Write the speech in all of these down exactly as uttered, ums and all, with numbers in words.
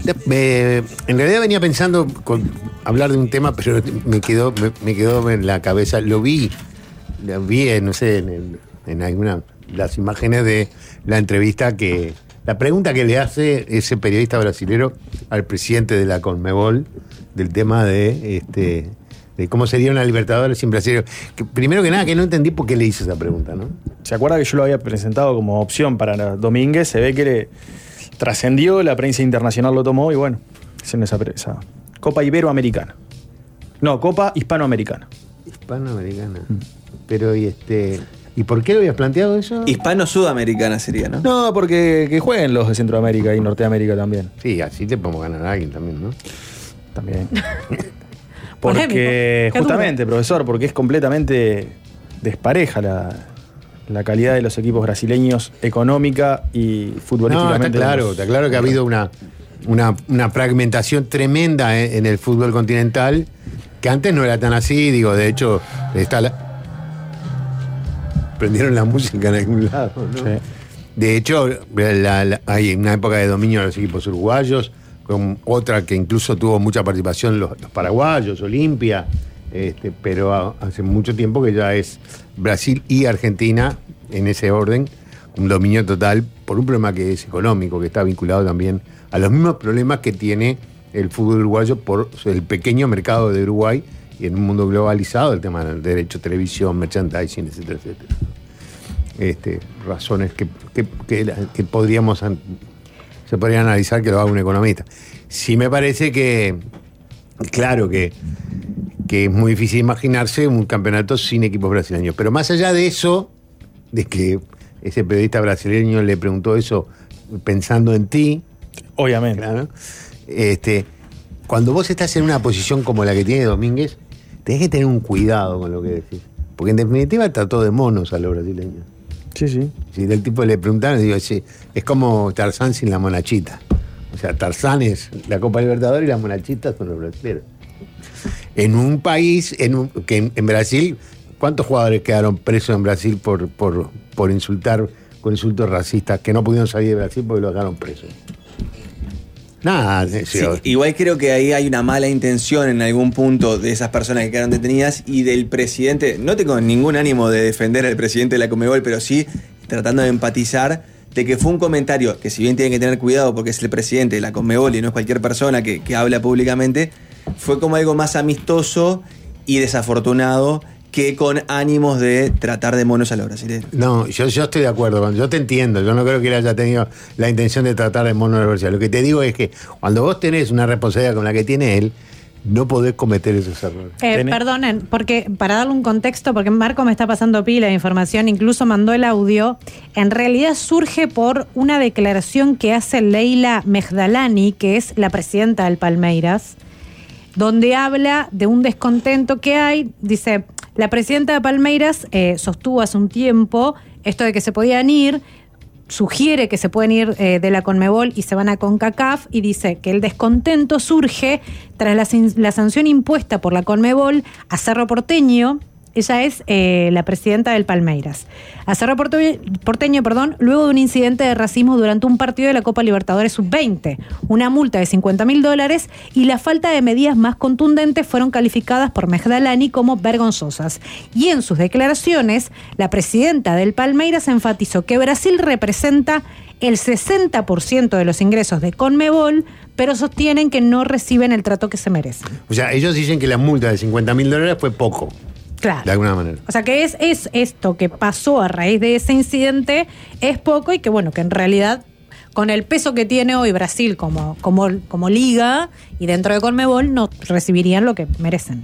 Me, en realidad venía pensando con hablar de un tema, pero me quedó, me, me quedó en la cabeza. Lo vi, lo vi, en, no sé, en, en alguna las imágenes de la entrevista que, la pregunta que le hace ese periodista brasilero al presidente de la Conmebol del tema de, este, de cómo sería una Libertadores sin brasileños. Que, primero que nada, que no entendí por qué le hice esa pregunta, ¿no? ¿Se acuerda que yo lo había presentado como opción para Domínguez? Se ve que le trascendió, la prensa internacional lo tomó y bueno, hicieron esa, esa Copa Iberoamericana. No, Copa Hispanoamericana. Hispanoamericana. Mm. Pero, y este... ¿Y por qué lo habías planteado eso? Hispano-sudamericana sería, ¿no? No, porque que jueguen los de Centroamérica y Norteamérica también. Sí, así te podemos ganar a alguien también, ¿no? También. Porque, justamente, profesor, porque es completamente despareja la, la calidad de los equipos brasileños económica y futbolísticamente. No, está claro, está claro que ha habido una, una, una fragmentación tremenda en, en el fútbol continental, que antes no era tan así, digo, de hecho, está la... prendieron la música en algún lado, ¿no? Sí. De hecho, la, la, hay una época de dominio de los equipos uruguayos, con otra que incluso tuvo mucha participación los, los paraguayos, Olimpia, este, pero hace mucho tiempo que ya es Brasil y Argentina en ese orden, un dominio total por un problema que es económico, que está vinculado también a los mismos problemas que tiene el fútbol uruguayo por el pequeño mercado de Uruguay y en un mundo globalizado, el tema del derecho, televisión, merchandising, etcétera, etcétera. Este, razones que, que, que, que podríamos se podrían analizar que lo haga un economista. Sí me parece que, claro que, que es muy difícil imaginarse un campeonato sin equipos brasileños. Pero más allá de eso, de que ese periodista brasileño le preguntó eso pensando en ti. Obviamente. Claro, este, cuando vos estás en una posición como la que tiene Domínguez, tenés que tener un cuidado con lo que decís. Porque en definitiva trató de monos a los brasileños. Sí, sí. Si del tipo le preguntaron, digo, sí, es como Tarzán sin la monachita. O sea, Tarzán es la Copa Libertadores y las monachitas son los brasileños. En un país, en un, que en, en Brasil, ¿cuántos jugadores quedaron presos en Brasil por, por, por insultar con insultos racistas que no pudieron salir de Brasil porque los dejaron presos? Nada, sí, igual creo que ahí hay una mala intención en algún punto de esas personas que quedaron detenidas y del presidente. No tengo ningún ánimo de defender al presidente de la Conmebol, pero sí tratando de empatizar de que fue un comentario que, si bien tienen que tener cuidado porque es el presidente de la Conmebol y no es cualquier persona que, que habla públicamente, fue como algo más amistoso y desafortunado que con ánimos de tratar de monos a los brasileños. No, yo, yo estoy de acuerdo, yo te entiendo, yo no creo que él haya tenido la intención de tratar de monos a los brasileños. Lo que te digo es que cuando vos tenés una responsabilidad como la que tiene él, no podés cometer esos errores. Eh, perdonen, porque para darle un contexto, porque Marco me está pasando pila de información, incluso mandó el audio, en realidad surge por una declaración que hace Leila Megdalani, que es la presidenta del Palmeiras, donde habla de un descontento que hay. Dice, la presidenta de Palmeiras eh, sostuvo hace un tiempo esto de que se podían ir, sugiere que se pueden ir eh, de la Conmebol y se van a CONCACAF, y dice que el descontento surge tras la, la sanción impuesta por la Conmebol a Cerro Porteño. Ella es eh, la presidenta del Palmeiras. A Cerro Porteño, perdón, luego de un incidente de racismo durante un partido de la Copa Libertadores sub veinte. Una multa de cincuenta mil dólares y la falta de medidas más contundentes fueron calificadas por Megdalani como vergonzosas. Y en sus declaraciones, la presidenta del Palmeiras enfatizó que Brasil representa el sesenta por ciento de los ingresos de Conmebol, pero sostienen que no reciben el trato que se merecen. O sea, ellos dicen que la multa de cincuenta mil dólares fue poco. Claro. De alguna manera. O sea, que es, es esto que pasó a raíz de ese incidente, es poco, y que bueno, que en realidad con el peso que tiene hoy Brasil como, como, como liga y dentro de Conmebol no recibirían lo que merecen.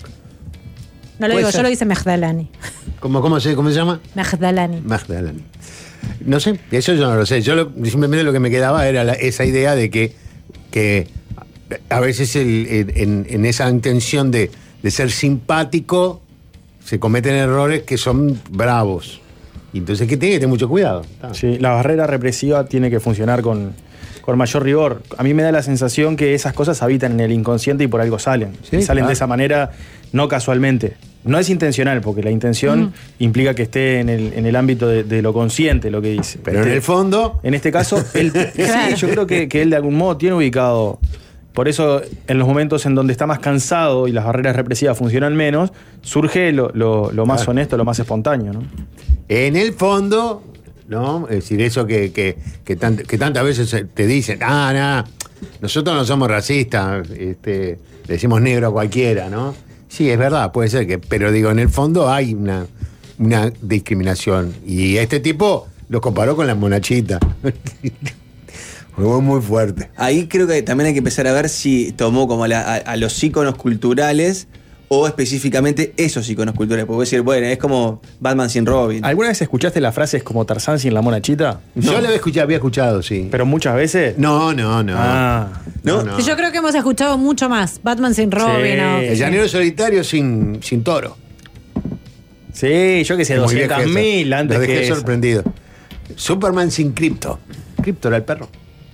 No lo digo, ser. Yo lo dice Megdalani. ¿Cómo, cómo, se, ¿Cómo se llama? Megdalani. Megdalani. No sé, eso yo no lo sé. Yo lo, simplemente lo que me quedaba era la, esa idea de que, que a veces el, en, en esa intención de, de ser simpático se cometen errores que son bravos. Y entonces que tiene que tener mucho cuidado. Sí, la barrera represiva tiene que funcionar con, con mayor rigor. A mí me da la sensación que esas cosas habitan en el inconsciente y por algo salen. ¿Sí? Y salen claro. de esa manera, no casualmente. No es intencional, porque la intención mm. implica que esté en el, en el ámbito de, de lo consciente, lo que dice. Pero este, en el fondo... En este caso, él, Claro. sí, yo creo que, que él de algún modo tiene ubicado... Por eso, en los momentos en donde está más cansado y las barreras represivas funcionan menos, surge lo, lo, lo más Claro. honesto, lo más espontáneo, ¿no? En el fondo, ¿no? Es decir, eso que, que, que, tan- que tantas veces te dicen, ah, no, nosotros no somos racistas, este, le decimos negro a cualquiera, ¿no? Sí, es verdad, puede ser que, pero digo, en el fondo hay una, una discriminación. Y este tipo lo comparó con la monachita. Fue muy fuerte. Ahí creo que también hay que empezar a ver si tomó como a, la- a- a los íconos culturales o específicamente esos íconos culturales. Porque decir, bueno, es como Batman sin Robin. ¿Alguna vez escuchaste las frases como Tarzán sin la monachita? Yo la había escuchado, había escuchado, sí. Pero muchas veces... No, no, no. Ah. ¿No? no. Sí, yo creo que hemos escuchado mucho más. Batman sin Robin. Sí. ¿no? El llanero solitario sin, sin toro. Sí, yo que sé, Muy doscientos viejo mil eso. antes Lo dejé que eso. sorprendido. Superman sin Krypto. Krypto era el perro.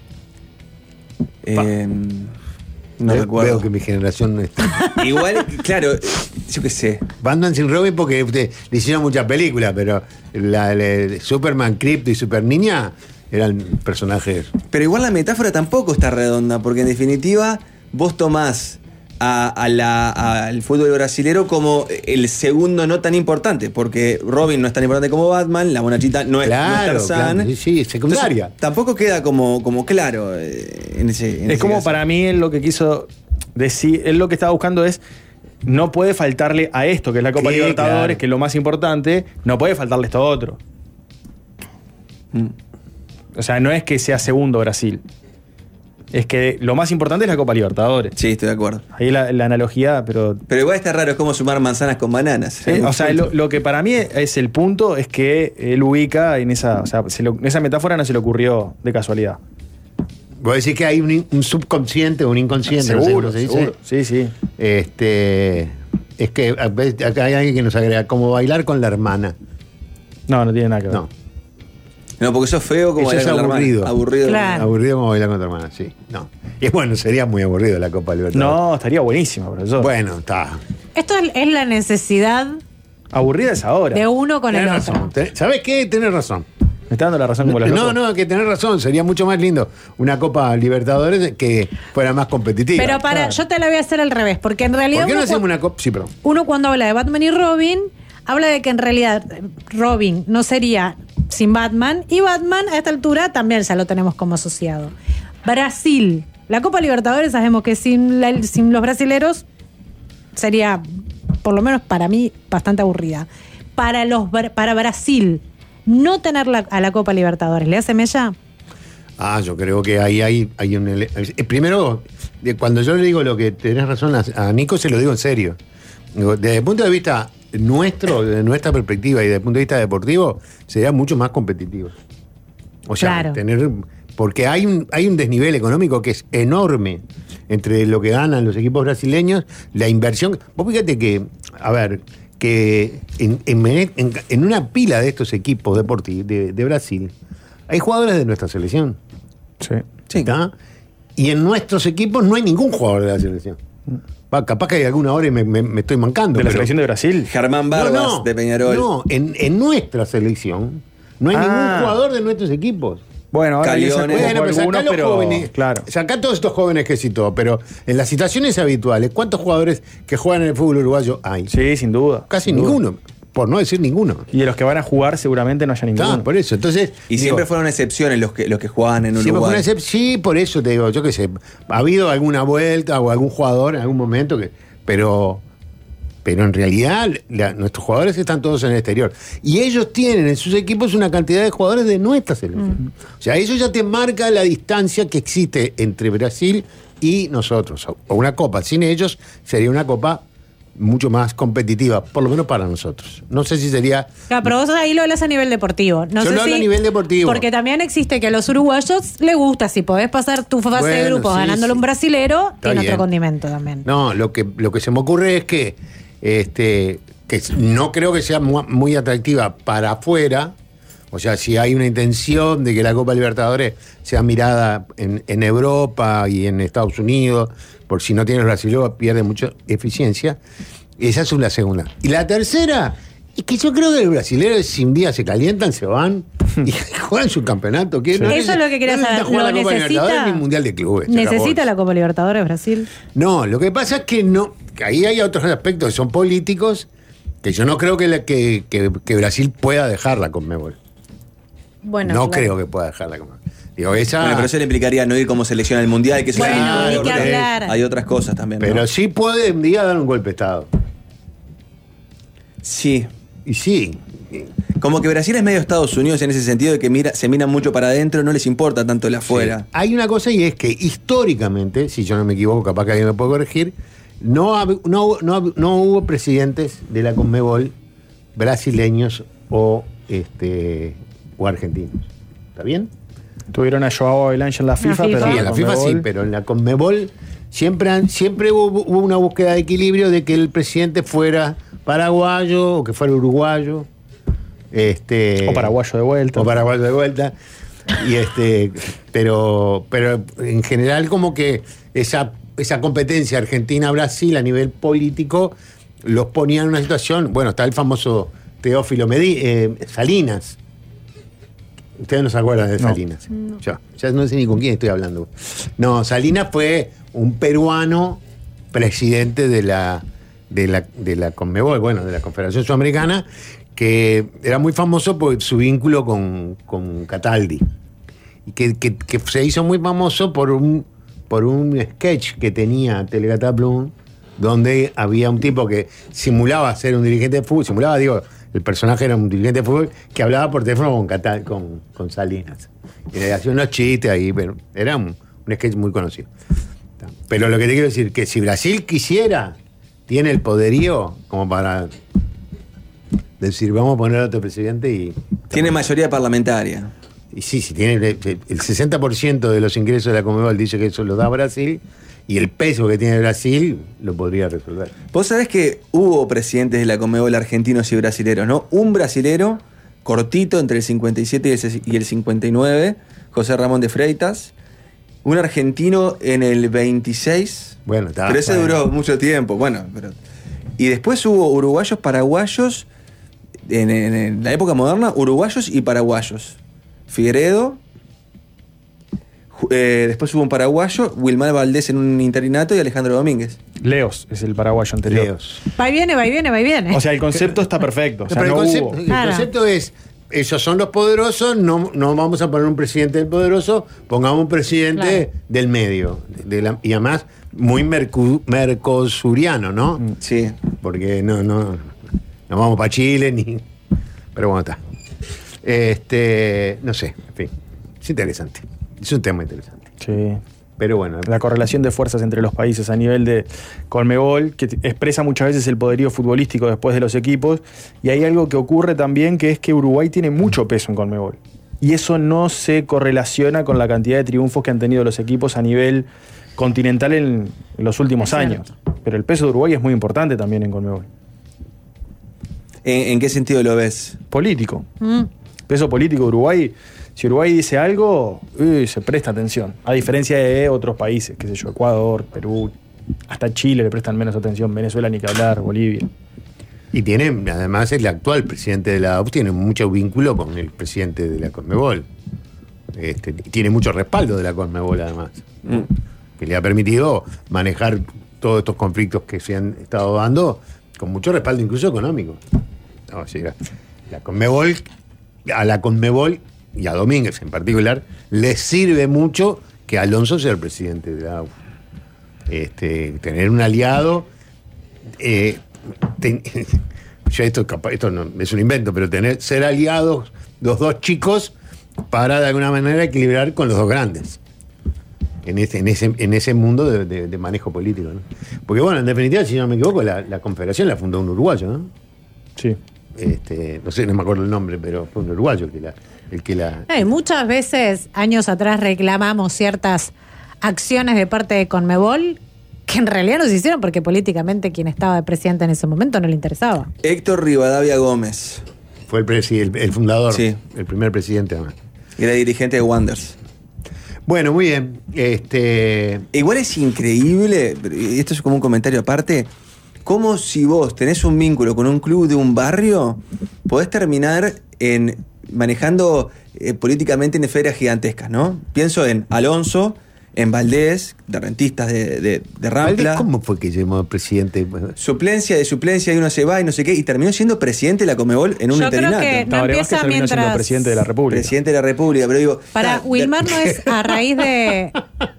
Eh, no Veo- recuerdo. Veo que mi generación está. Igual, claro, yo qué sé. Batman sin Robin porque usted, le hicieron muchas películas, pero la, la- Superman, Krypto y Super Niña eran personajes. Pero igual la metáfora tampoco está redonda, porque en definitiva vos tomás a, a la- al fútbol brasilero como el segundo no tan importante, porque Robin no es tan importante como Batman, la monachita no es, no es Claro, Tarzán. claro, sí, sí, secundaria. Entonces, tampoco queda como, como claro eh, en ese en Es ese como caso. para mí él lo que quiso decir, él lo que estaba buscando es, no puede faltarle a esto, que es la Copa Sí, Libertadores, claro. que es lo más importante, no puede faltarle esto otro. Mm. O sea, no es que sea segundo Brasil. Es que lo más importante es la Copa Libertadores. Sí, estoy de acuerdo. Ahí la, la analogía, pero... Pero igual está raro, es como sumar manzanas con bananas. Sí, o sea, lo, lo que para mí es el punto es que él ubica en esa... O sea, se lo- esa metáfora no se le ocurrió de casualidad. Vos decís que hay un, un subconsciente o un inconsciente. no sé Seguro, cómo se dice. seguro. Sí, sí. Este, es que a veces acá hay alguien que nos agrega, como bailar con la hermana. No, no tiene nada que ver. No, No, porque eso es feo como Eso es bailar con la hermana. aburrido. Aburrido. Claro. aburrido como bailar con tu hermana, sí. No. Y bueno, sería muy aburrido la Copa Libertadores. No, estaría buenísimo, profesor. Bueno, está. Esto es, es la necesidad Aburrida es ahora. de uno con Tenés el razón. otro. Tenés- ¿Sabés qué? Tenés razón. Me está dando la razón como los No, locos. no, que tenés razón. Sería mucho más lindo una Copa Libertadores que fuera más competitiva. Pero para, claro. yo te la voy a hacer al revés, porque en realidad ¿Por qué no uno, hacemos cu- una Copa? Sí, perdón. uno cuando habla de Batman y Robin, habla de que en realidad Robin no sería sin Batman y Batman a esta altura también ya lo tenemos como asociado. Brasil, la Copa Libertadores sabemos que sin, la- sin los brasileros sería, por lo menos para mí, bastante aburrida. Para, los, bra- para Brasil, no tener la- a la Copa Libertadores, ¿le hace mella? Ah, yo creo que ahí hay, hay un... ele- eh, Primero, de- cuando yo le digo lo que tenés razón a, a Nico, se lo digo en serio. Digo, desde el punto de vista nuestro, desde nuestra perspectiva y desde el punto de vista deportivo, sería mucho más competitivo. O sea, Claro. tener... Porque hay un, hay un desnivel económico que es enorme entre lo que ganan los equipos brasileños, la inversión... Vos fíjate que, a ver, que en, en, en- en una pila de estos equipos deportivos de, de Brasil hay jugadores de nuestra selección. Sí. Sí. ¿Está? Y en nuestros equipos no hay ningún jugador de la selección. Va, capaz que hay alguna hora y me, me- me estoy mancando. De la pero- selección de Brasil. Germán No, Barbas no, de Peñarol. No, en, en nuestra selección no hay Ah. ningún jugador de nuestros equipos. Bueno, ahora Caliones. se Bueno, convocó pero sacá algunos, los pero jóvenes. claro. Sacá todos estos jóvenes que citó, pero en las situaciones habituales, ¿cuántos jugadores que juegan en el fútbol uruguayo hay? Sí, sin duda. Casi sin duda. ninguno, por no decir ninguno. Y de los que van a jugar seguramente no haya ninguno. Está, por eso. Entonces, Y digo, siempre fueron excepciones los que, los que jugaban en siempre fue Uruguay. una excep- sí, por eso te digo, yo qué sé, ha habido alguna vuelta o algún jugador en algún momento que, pero, pero en realidad la- nuestros jugadores están todos en el exterior y ellos tienen en sus equipos una cantidad de jugadores de nuestra selección. O sea, eso ya te marca la distancia que existe entre Brasil y nosotros. O una copa sin ellos sería una copa mucho más competitiva, por lo menos para nosotros. No sé si sería... Claro, pero vos ahí lo hablas a nivel deportivo. No Yo sé lo hablo si- a nivel deportivo. Porque también existe que a los uruguayos les gusta, si podés pasar tu fase de Bueno, grupos sí, ganándole sí. un brasilero, Está tiene bien. otro condimento también. No, lo que, lo que se me ocurre es que, este, que no creo que sea mu- muy atractiva para afuera. O sea, si hay una intención de que la Copa Libertadores sea mirada en, en Europa y en Estados Unidos, por si no tienes brasileño pierde mucha eficiencia. Esa es la segunda. Y la tercera, es que yo creo que los brasileños si un día se calientan, se van y juegan su campeonato. ¿Qué? Sí. No Eso es lo que quería no saber. necesita jugar ¿Lo la Copa necesita? Libertadores ni el Mundial de Clubes. ¿Necesita acabó. la Copa Libertadores Brasil? No, lo que pasa es que no. Que ahí hay otros aspectos que son políticos que yo no creo que, la- que, que- que Brasil pueda dejar la Conmebol. Bueno, no claro. creo que pueda dejar la Conmebol. Digo, esa. Bueno, pero eso le implicaría no ir como selección al mundial, que eso Bueno, es- ni que hablar. hay otras cosas también. pero ¿no? sí puede un día dar un golpe de Estado. Sí. Y sí. Como que Brasil es medio Estados Unidos en ese sentido de que mira, se miran mucho para adentro, no les importa tanto el afuera. Sí. Hay una cosa y es que históricamente, si yo no me equivoco, capaz que alguien me puede corregir, no, hab- no, no, no hubo presidentes de la Conmebol brasileños o, este, o argentinos. ¿Está bien? Tuvieron a Joao Belange en la FIFA, FIFA. pero Sí, en la FIFA sí, Conmebol- pero en la Conmebol siempre, han- siempre hubo, hubo una búsqueda de equilibrio de que el presidente fuera paraguayo o que fuera uruguayo. Este, O paraguayo de vuelta. O paraguayo de vuelta. Y este, pero, pero en general como que esa, esa competencia Argentina-Brasil a nivel político los ponía en una situación. Bueno, está el famoso Teófilo Medi- eh, Salinas. Ustedes no se acuerdan de No. Salinas. Yo, ya no sé ni con quién estoy hablando. No, Salinas fue un peruano presidente de la, de la, de la Conmebol, bueno, de la Confederación Sudamericana, que era muy famoso por su vínculo con, con Cataldi. Y que, que- que se hizo muy famoso por un, por un sketch que tenía Telegataplum, donde había un tipo que simulaba ser un dirigente de fútbol, simulaba, digo, el personaje era un dirigente de fútbol que hablaba por teléfono con, Catal, con, con Salinas. Y le hacía unos chistes ahí, pero era un, un sketch muy conocido. Pero lo que te quiero decir, que si Brasil quisiera, tiene el poderío como para decir, vamos a poner a otro presidente y... Tiene mayoría parlamentaria. Y sí, sí, tiene el, el sesenta por ciento de los ingresos de la Conmebol dice que eso lo da Brasil, y el peso que tiene Brasil lo podría resolver. Vos sabés que hubo presidentes de la Conmebol argentinos y brasileros, ¿no? Un brasilero cortito entre el cincuenta y siete y el ses- y el cincuenta y nueve, José Ramón de Freitas. Un argentino en el veintiséis. Bueno, está. Pero ese bueno. duró mucho tiempo, bueno. Pero... Y después hubo uruguayos, paraguayos, en, en- en la época moderna, uruguayos y paraguayos. Figueredo, ju- eh, después hubo un paraguayo, Wilmar Valdés en un interinato y Alejandro Domínguez. Leos es el paraguayo anterior. Leos. Va y viene, va y viene, va y viene. O sea, el concepto está perfecto. O sea, Pero no el, concepto, hubo. el Claro. concepto es, esos son los poderosos, no, no vamos a poner un presidente del poderoso, pongamos un presidente Claro. del medio. De la- y además, muy mercu- mercosuriano, ¿no? Mm. Sí. Porque no, no, no vamos para Chile ni. Pero bueno, está. Este, no sé, en fin. Es interesante. Es un tema interesante. Sí. Pero bueno, La correlación de fuerzas entre los países a nivel de Conmebol, que t- expresa muchas veces el poderío futbolístico después de los equipos. Y hay algo que ocurre también, que es que Uruguay tiene mucho peso en Conmebol. Y eso no se correlaciona con la cantidad de triunfos que han tenido los equipos a nivel continental en, en los últimos Es años. Pero el peso de Uruguay es muy importante también en Conmebol. ¿En, en qué sentido lo ves? Político. Mm. Peso político de Uruguay. Si Uruguay dice algo, uy, se presta atención. A diferencia de otros países, qué sé yo, Ecuador, Perú, hasta Chile le prestan menos atención, Venezuela ni que hablar, Bolivia. y tiene, además, el actual presidente de la A U F tiene mucho vínculo con el presidente de la Conmebol. Este, y tiene mucho respaldo de la Conmebol, además, Mm. que le ha permitido manejar todos estos conflictos que se han estado dando con mucho respaldo, incluso económico. No, o sea, la Conmebol, a la Conmebol y a Domínguez en particular, le sirve mucho que Alonso sea el presidente de la A U F. Este, tener un aliado. eh, ten- yo esto, capaz- esto no, es un invento, pero tener ser aliados los dos chicos para de alguna manera equilibrar con los dos grandes en ese, en ese, en ese mundo de, de- de manejo político, ¿no? Porque bueno, en definitiva, si no me equivoco, la, la confederación la fundó un uruguayo, ¿no? Sí. Este, no sé, no me acuerdo el nombre, pero fue un uruguayo el que la, el que la Eh, muchas veces, años atrás, reclamamos ciertas acciones de parte de Conmebol que en realidad no se hicieron porque políticamente quien estaba de presidente en ese momento no le interesaba. Héctor Rivadavia Gómez, fue el, presi- el, el fundador, Sí. el primer presidente además. era dirigente de Wanderers. Bueno, muy bien. Este, Igual es increíble, y esto es como un comentario aparte, cómo si vos tenés un vínculo con un club de un barrio, podés terminar en manejando eh, políticamente en esferas gigantescas, ¿no? Pienso en Alonso, en Valdés, de rentistas de, de, de Rampla. ¿Cómo fue que llamó presidente? Suplencia de suplencia y uno se va y no sé qué, y terminó siendo presidente de la Conmebol en un Yo creo interinato. que no Tabaré empieza Vázquez terminó siendo mientras- presidente de la República. Presidente de la República, pero digo... Para ta, Wilmar no es a raíz de.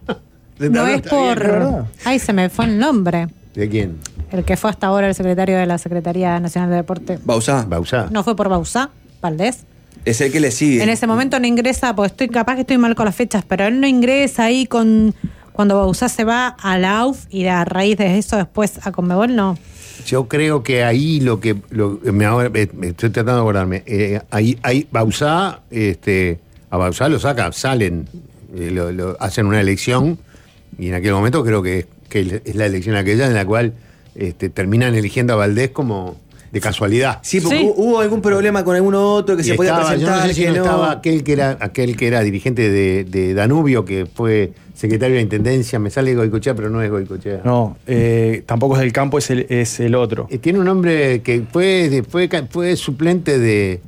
No es está bien, por. es verdad. Ay, se me fue el nombre. ¿De quién? El que fue hasta ahora el secretario de la Secretaría Nacional de Deporte. Bauzá, Bauzá. No fue por Bauzá, Valdés. es el que le sigue. En ese momento no ingresa, porque estoy capaz que estoy mal con las fechas, pero él no ingresa ahí con cuando Bauzá se va a la A U F y a raíz de eso después a Conmebol, no. Yo creo que ahí lo que lo, me, ahora, me, me estoy tratando de acordarme. Eh, ahí, ahí Bauzá, este, a Bauzá lo saca, salen, eh, lo, lo- hacen una elección y en aquel momento creo que, que es la elección aquella en la cual este, terminan eligiendo a Valdés como de casualidad. Sí, porque Sí. hu- hubo algún problema con alguno otro que Y se podía estaba, yo presentar, no sé si que no no. estaba aquel que era aquel que era dirigente de, de Danubio, que fue secretario de la Intendencia, me sale Goicochea, pero no es Goicochea. No, eh, tampoco es del campo, es el, es el otro. Eh, Tiene un nombre que fue, de- fue, ca- fue suplente de,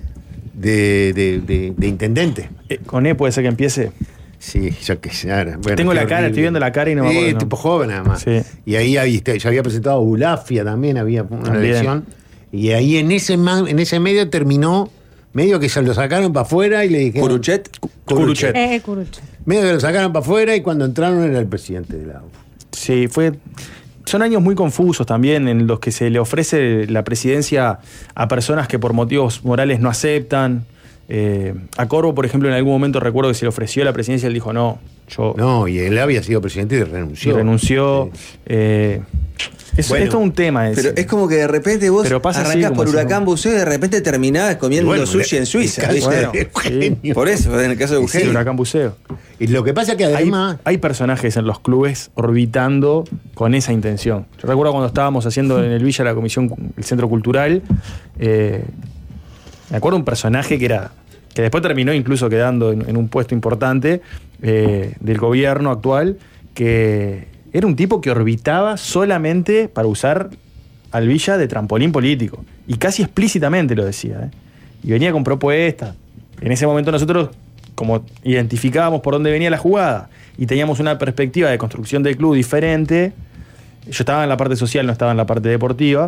de, de, de- de intendente. Eh, con E puede ser que empiece. Sí, yo qué sé. ahora, bueno, Tengo qué la cara, horrible. estoy viendo la cara y no me Sí, acuerdo el tipo nombre. joven además. Sí. Y ahí había- ya había presentado Bulafia también, había una También. elección. Y ahí en ese, ma- en ese medio terminó, medio que se lo sacaron para afuera y le dijeron... Curuchet. Curuchet. Eh, Curucho. Medio que lo sacaron para afuera y cuando entraron era el presidente de la U. Sí, fue. Son años muy confusos también en los que se le ofrece la presidencia a personas que por motivos morales no aceptan. Eh, a Corvo, por ejemplo, en algún momento recuerdo que se le ofreció la presidencia y él dijo no, yo No, y él había sido presidente y renunció. y renunció. Sí. Eh, es, Bueno, es todo un tema ese. Pero es como que de repente vos Pero pasa así, arrancás como por decimos. Huracán Buceo y de repente terminás comiendo Bueno, sushi el- en Suiza. el caso ¿viste? de Bueno, Eugenio. Por eso, en el caso de Sí, Eugenio. Huracán Buceo. Y lo que pasa es que Hay, además... hay personajes en los clubes orbitando con esa intención. Yo recuerdo cuando estábamos haciendo en el Villa la comisión, el centro cultural, eh, me acuerdo un personaje que era que después terminó incluso quedando en, en un puesto importante eh, del gobierno actual, que era un tipo que orbitaba solamente para usar al Villa de trampolín político. Y casi explícitamente lo decía. ¿eh? Y venía con propuestas. En ese momento nosotros, como identificábamos por dónde venía la jugada y teníamos una perspectiva de construcción del club diferente, yo estaba en la parte social, no estaba en la parte deportiva,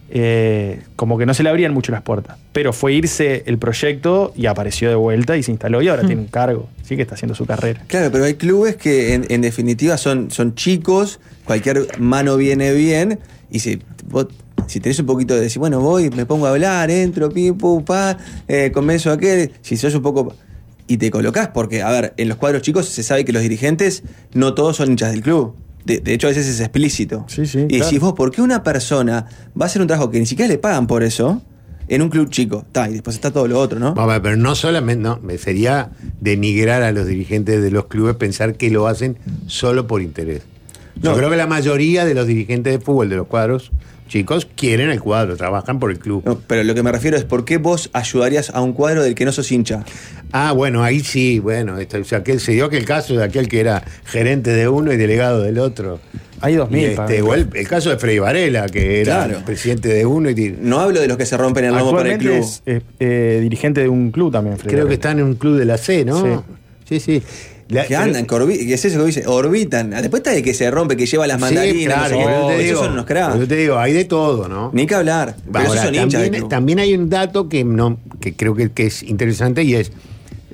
eh, como que no se le abrían mucho las puertas. Pero fue irse el proyecto y apareció de vuelta y se instaló y ahora tiene un cargo. Sí que está haciendo su carrera. Claro, pero hay clubes que en, en definitiva son, son chicos, cualquier mano viene bien, y si vos si tenés un poquito de decir, bueno, voy, me pongo a hablar, entro, pi, pu, pa, eh, convenzo a aquel, si sos un poco... Y te colocás, porque, a ver, en los cuadros chicos se sabe que los dirigentes no todos son hinchas del club. De, de hecho, a veces es explícito. Sí, sí, y decís claro. vos, ¿por qué una persona va a hacer un trabajo que ni siquiera le pagan por eso en un club chico? Ta, y después está todo lo otro, ¿no? Vamos a ver, pero no solamente, no, me sería denigrar a los dirigentes de los clubes pensar que lo hacen solo por interés. Yo No. creo que la mayoría de los dirigentes de fútbol de los cuadros chicos quieren el cuadro, trabajan por el club. No, pero lo que me refiero es, ¿por qué vos ayudarías a un cuadro del que no sos hincha? Ah, bueno, ahí sí, bueno, esto, o sea, aquel, se dio que el caso de aquel que era gerente de uno y delegado del otro. Hay dos Y mil. este, o el, el caso de Freddy Varela, que era Claro. presidente de uno y di- No hablo de los que se rompen el lomo para el Actualmente club. es eh, eh, dirigente de un club también. Freddy creo que Varela. están en un club de la C, ¿no? Sí, sí. La- Que andan, que, orbi- que es eso que dice, orbitan. Después está el que se rompe, que lleva las mandarinas. Sí, claro, no sé por qué. eso te Esos digo, son unos cracks. por eso te digo, hay de todo, ¿no? Ni que hablar. Pero Ahora, esos son hinchas del también, club. también hay un dato que no que creo que, que es interesante y es,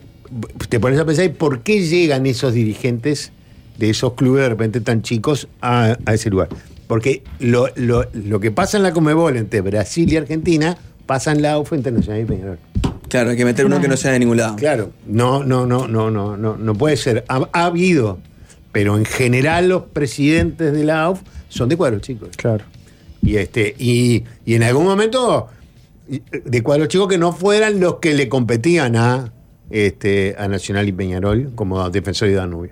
te pones a pensar, ¿y por qué llegan esos dirigentes de esos clubes de repente tan chicos a, a ese lugar? Porque lo, lo, lo que pasa en la Conmebol entre Brasil y Argentina pasa en la U F A Internacional y Peñarol. Claro, hay que meter uno que no sea de ningún lado. Claro, no, no, no, no, no, no, no puede ser. Ha, ha habido, pero en general los presidentes de la U F son de cuadros chicos. Claro. Y este, y, y en algún momento de cuadros chicos que no fueran los que le competían a este a Nacional y Peñarol como defensor de Danubio.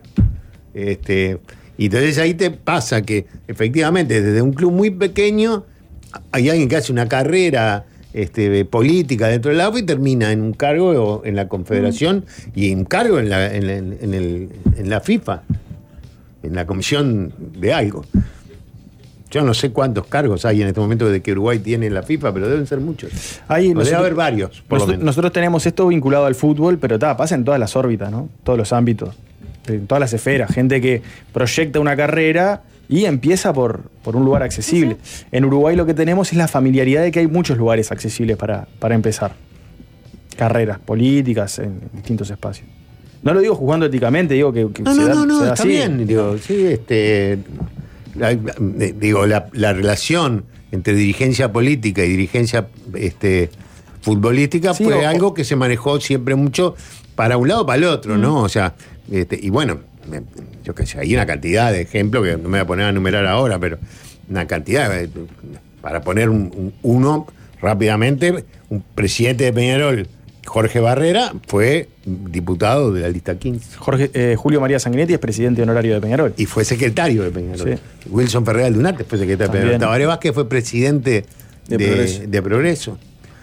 Este, y entonces ahí te pasa que efectivamente desde un club muy pequeño hay alguien que hace una carrera este, política dentro de la U F A y termina en un cargo o en la Confederación y en un cargo en la, en, la- en el, en la FIFA, en la comisión de algo. yo no sé cuántos cargos hay en este momento de que Uruguay tiene en la FIFA, pero deben ser muchos. Ahí O nosotros- debe haber varios, por lo Nosotros, menos. nosotros tenemos esto vinculado al fútbol, pero ta, pasa en todas las órbitas, ¿no? Todos los ámbitos, en todas las esferas. Gente que proyecta una carrera y empieza por, por un lugar accesible. En Uruguay lo que tenemos es la familiaridad de que hay muchos lugares accesibles para, para empezar. Carreras políticas en distintos espacios. No lo digo jugando éticamente, digo que, que No, se no, da, no, no, se da está así. bien. Digo, sí, este, la, eh, digo, la, la relación entre dirigencia política y dirigencia este, futbolística Sí, fue o- algo que se manejó siempre mucho para un lado o para el otro, ¿no? O sea, este, y bueno, me- yo qué sé, hay una cantidad de ejemplos que no me voy a poner a enumerar ahora, pero una cantidad, eh, para poner un- un- uno rápidamente, un presidente de Peñarol, Jorge Barrera, fue diputado de la lista quince. Jorge, eh, Julio María Sanguinetti es presidente honorario de Peñarol. Y fue secretario de Peñarol. Sí. Wilson Ferreira Aldunate fue secretario de También. Peñarol. Tabaré Vázquez fue presidente de, De Progreso. de Progreso.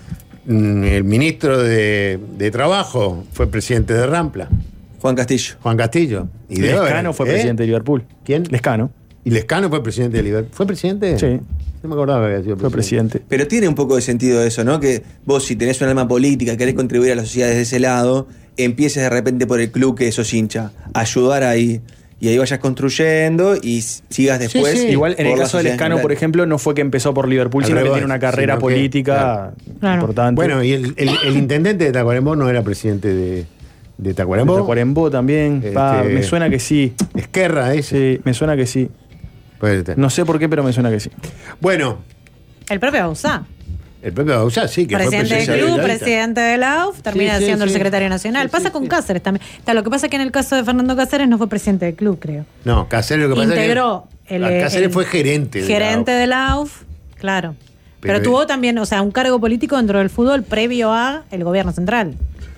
Mm, El ministro de, de Trabajo fue presidente de Rampla, Juan Castillo. Juan Castillo. Y debe haber- Lescano fue ¿eh? presidente de Liverpool. ¿Quién? Lescano Y Lescano fue presidente de Liverpool. ¿Fue presidente? Sí. No me acordaba que había sido fue presidente. presidente. Pero tiene un poco de sentido eso, ¿no? Que vos, si tenés un alma política, querés contribuir a la sociedad desde ese lado, empieces de repente por el club que sos hincha, ayudar ahí. Y ahí vayas construyendo y sigas después. sí. Igual en el por la caso de sociedad Lescano, en por general. ejemplo, no fue que empezó por Liverpool, Al sino que revés, tiene una carrera sino que- política Claro. importante. Bueno, y el, el- el intendente de Tacuarembó no era presidente de, de Tacuarembó. Tacuarembó también. Este- Pa, me suena que sí. Esquerra, ese. Sí, me suena que sí. Puede ser. No sé por qué, pero me suena que sí. Bueno, El propio Bauzá. el propio Bauzá, sí, que Presidente fue del presidente club, de la lista. presidente de la U F, termina Sí, sí, siendo sí. el secretario nacional. Sí, Pasa sí, con sí. Cáceres también. Está, lo que pasa es que en el caso de Fernando Cáceres no fue presidente del club, creo. No, Cáceres lo que pasa Integró es que el, Cáceres el fue gerente. de la gerente U F. de la U F, claro. Pero, Pero- tuvo también, o sea, un cargo político dentro del fútbol previo a el gobierno central.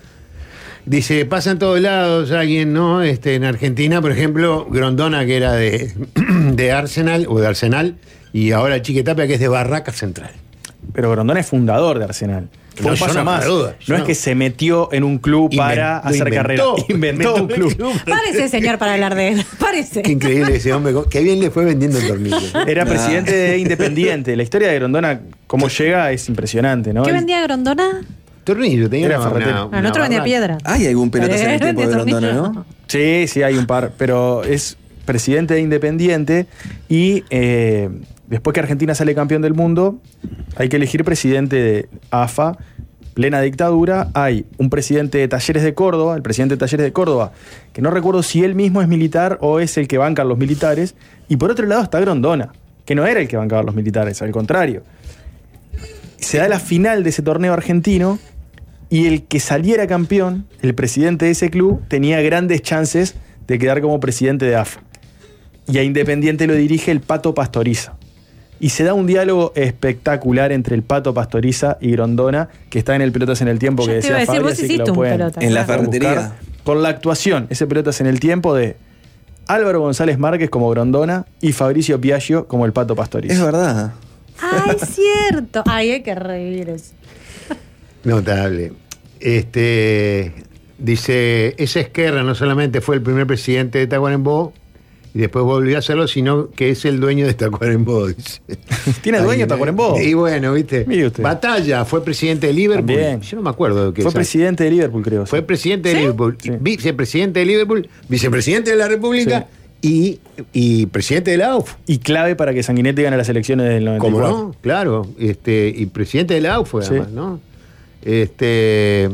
Dice, pasa en todos lados alguien, ¿no? Este, en Argentina, por ejemplo, Grondona, que era de, de Arsenal o de Arsenal, y ahora Chiquetapia, que es de Barraca Central. Pero Grondona es fundador de Arsenal. Fue No, un yo paso no más. me duda, yo no es no. que se metió en un club Inven- para lo hacer inventó. carrera. Inventó un club. Parece, señor, para hablar de él. Parece. Qué increíble ese hombre, qué bien le fue vendiendo el tornillo. Era Nah. presidente de Independiente. La historia de Grondona, cómo llega, es impresionante, ¿no? ¿Qué Él- vendía Grondona? Tornillo, tenía Era una, ferretero. una- Ah, el otro una vendía barraca. piedra. Hay algún pelotas en el tiempo de Vendía Grondona, tornillo. ¿no? Sí, sí, hay un par, pero es presidente de Independiente y eh, después que Argentina sale campeón del mundo, hay que elegir presidente de A F A, plena dictadura. Hay un presidente de Talleres de Córdoba, el presidente de Talleres de Córdoba, que no recuerdo si él mismo es militar o es el que banca a los militares, y por otro lado está Grondona, que no era el que bancaba a los militares, al contrario. Se da la final de ese torneo argentino y el que saliera campeón, el presidente de ese club, tenía grandes chances de quedar como presidente de A F A. Y a Independiente lo dirige el Pato Pastoriza. Y se da un diálogo espectacular entre el Pato Pastoriza y Grondona, que está en el Pelotas en el Tiempo, Yo que te decía iba a decir, Fabri, vos así que hiciste lo un pueden Pelotas. En la Claro. ferretería. buscar. Con la actuación, ese Pelotas en el Tiempo de Álvaro González Márquez como Grondona y Fabricio Piaggio como el Pato Pastoriza. Es verdad. Ah, es cierto. Ay, hay que reír eso. Notable. Este, dice, ese Esquerra no solamente fue el primer presidente de Tacuarembó y después volvió a hacerlo, sino que es el dueño de Tacuarembó, dice. ¿Tiene dueño Ahí, Tacuarembó? Y bueno, viste. Mire usted. Batalla, fue presidente de Liverpool. También. Yo no me acuerdo de qué Fue es. presidente de Liverpool, creo. Fue sí. presidente de ¿Sí? Liverpool, Sí. vicepresidente de Liverpool, vicepresidente de la República y, y presidente de la U F. Y clave para que Sanguinetti gane las elecciones del noventa y ¿Cómo cuatro. no? Claro. Este, y presidente de la U F, Sí. además, ¿no? Este.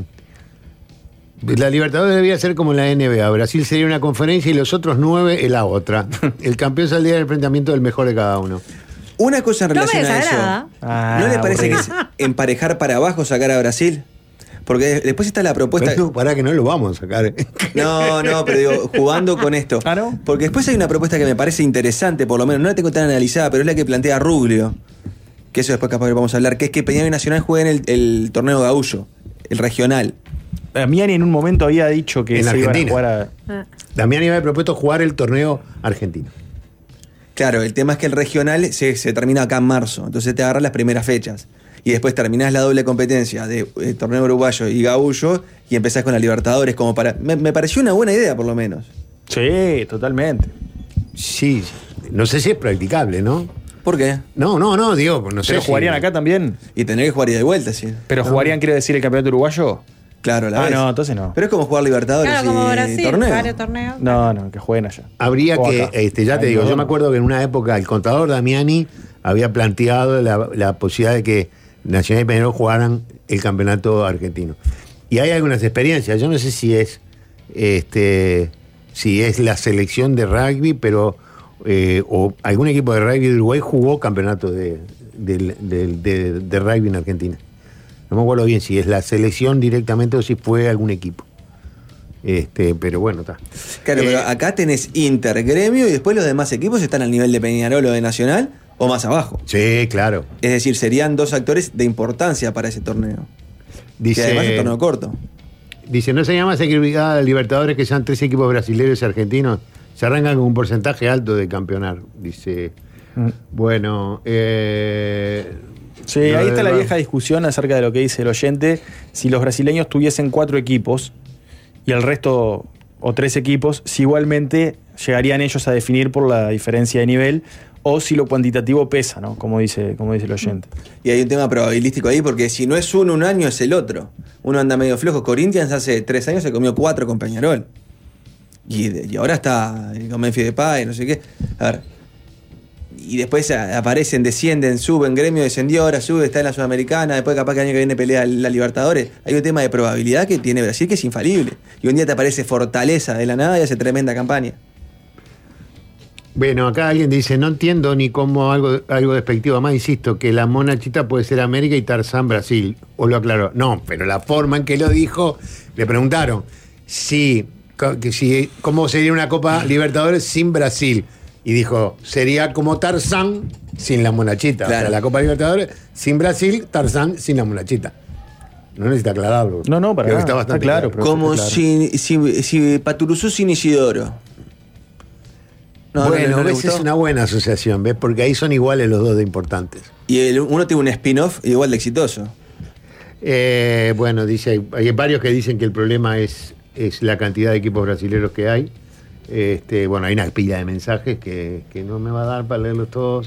La Libertadores debía ser como la N B A. Brasil sería una conferencia y los otros nueve en la otra. El campeón saldría del enfrentamiento del mejor de cada uno. Una cosa en No me relación a eso. desagrada. Ah, ¿No le parece que aburrido. es emparejar para abajo sacar a Brasil? Porque de- después está la propuesta. Pero para que no lo vamos a sacar. No, no, pero digo, jugando con esto. ¿Ah, no? Porque después hay una propuesta que me parece interesante, por lo menos, no la tengo tan analizada, pero es la que plantea Ruglio. Que eso después capaz que vamos a hablar, que es que Peñarol y Nacional jueguen el, el torneo gaullo, el regional. Damiani en un momento había dicho que En se iban a Argentina. jugar a... Ah. Damián iba a propuesto jugar el torneo argentino. Claro, el tema es que el regional se, se termina acá en marzo, entonces te agarras las primeras fechas. Y después terminás la doble competencia de eh, torneo uruguayo y gaullo y empezás con la Libertadores como para... Me, me pareció una buena idea, por lo menos. Sí, totalmente. Sí, no sé si es practicable, ¿no? ¿Por qué? No, no, no, digo, no sé. ¿Pero jugarían si- acá también? Y tener que jugar ida y vuelta, sí. ¿Pero jugarían, quiere decir, el campeonato uruguayo? Claro, la Ah, vez. no, entonces no. Pero es como jugar Libertadores Claro, como y Brasil, torneo. varios torneos. No, no, que jueguen allá. Habría O que, acá. este, ya te Ahí digo, no, yo me no. acuerdo que en una época el contador Damiani había planteado la, la posibilidad de que Nacional y Peñarol jugaran el campeonato argentino. Y hay algunas experiencias, yo no sé si es este si es la selección de rugby, pero eh, o algún equipo de rugby de Uruguay jugó campeonato de, del- del- de- de rugby en Argentina. No me acuerdo bien si es la selección directamente o si fue algún equipo. Este, pero bueno, está. Claro, Eh, pero acá tenés Inter, Gremio y después los demás equipos están al nivel de Peñarol o de Nacional o más abajo. Sí, claro. Es decir, serían dos actores de importancia para ese torneo. Dice, Que además es un torneo corto. dice, ¿no se llama seguridad a Libertadores que sean tres equipos brasileños y argentinos? Se arrancan con un porcentaje alto de campeonar. Dice, Mm. bueno, eh, Sí, lo ahí de- está la vieja discusión acerca de lo que dice el oyente. Si los brasileños tuviesen cuatro equipos y el resto, o tres equipos, si igualmente llegarían ellos a definir por la diferencia de nivel o si lo cuantitativo pesa, ¿no? Como dice, como dice el oyente. Y hay un tema probabilístico ahí porque si no es uno un año es el otro. Uno anda medio flojo. Corinthians hace tres años se comió cuatro con Peñarol. Y, de- y ahora está con Memphis Depay, no sé qué. A ver. Y después a- aparecen, descienden, suben, Gremio descendió, ahora sube, está en la Sudamericana, después capaz que el año que viene pelea la Libertadores. Hay un tema de probabilidad que tiene Brasil que es infalible. Y un día te aparece Fortaleza de la nada y hace tremenda campaña. bueno, acá alguien dice, no entiendo ni cómo algo, algo despectivo. Además, insisto, que la monachita puede ser América y Tarzán Brasil. O lo aclaró. No, pero la forma en que lo dijo, le preguntaron si, co- que si cómo sería una Copa Libertadores sin Brasil. Y dijo, sería como Tarzán sin la monachita. Claro. O sea, la Copa Libertadores sin Brasil, Tarzán sin la monachita. No necesita aclararlo. No, no, para Creo nada. que está bastante Está claro, claro. pero- Como claro. si, si, si Paturuzú sin Isidoro. No, no, bueno, no, no le ves, gustó. es una buena asociación, ¿ves? Porque ahí son iguales los dos de importantes. Y el- uno tiene un spin-off igual de exitoso. Eh, bueno, dice, hay, hay varios que dicen que el problema es, es la cantidad de equipos brasileños que hay. Este, bueno, hay una pila de mensajes que, que no me va a dar para leerlos todos.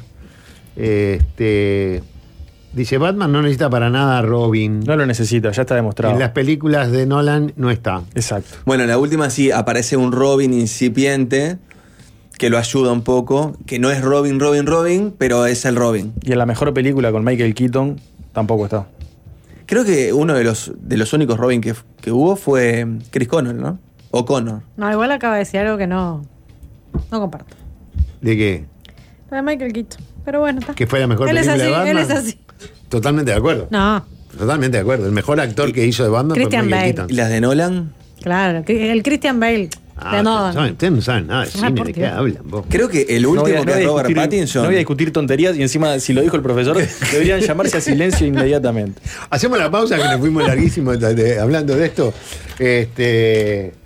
Este, dice, Batman no necesita para nada a Robin. No lo necesita, ya está demostrado. En las películas de Nolan no está. Exacto. Bueno, en la última sí aparece un Robin incipiente que lo ayuda un poco, que no es Robin, Robin, Robin, pero es el Robin. Y en la mejor película con Michael Keaton tampoco está. Creo que uno de los, de los únicos Robin que, que hubo fue Chris Connor, ¿no? O Connor. No, igual acaba de decir algo que no, no comparto. ¿De qué? Lo de Michael Keaton. Pero bueno, está. ¿Que fue la mejor Él es película así, de él Batman? es así. Totalmente de acuerdo. No, Totalmente de acuerdo. El mejor actor que hizo de Batman Christian fue Michael Bale. Keaton. ¿Y las de Nolan? claro. El Christian Bale. Ah, de Nolan. saben- ustedes no saben nada de Ah, cine, por ¿de qué Dios. hablan vos? Creo que el último No voy a- no que voy a es Robert discutir- Pattinson. No voy a discutir tonterías y encima, si lo dijo el profesor, deberían llamarse a silencio inmediatamente. Hacemos la pausa que nos fuimos larguísimos de- de- hablando de esto. Este,